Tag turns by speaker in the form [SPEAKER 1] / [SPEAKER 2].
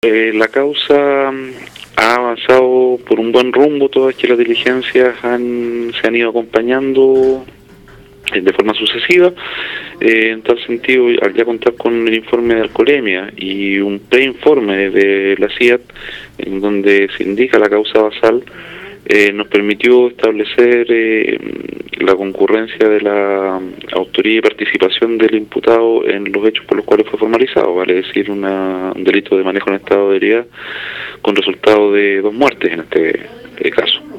[SPEAKER 1] La causa ha avanzado por un buen rumbo, todas que las diligencias se han ido acompañando de forma sucesiva. En tal sentido, al ya contar con el informe de alcoholemia y un preinforme de la CIAT, en donde se indica la causa basal, nos permitió establecer la concurrencia de la autoría y participación del imputado en los hechos por los cuales fue formalizado, vale decir, un delito de manejo en estado de ebriedad con resultado de 2 muertes en este caso.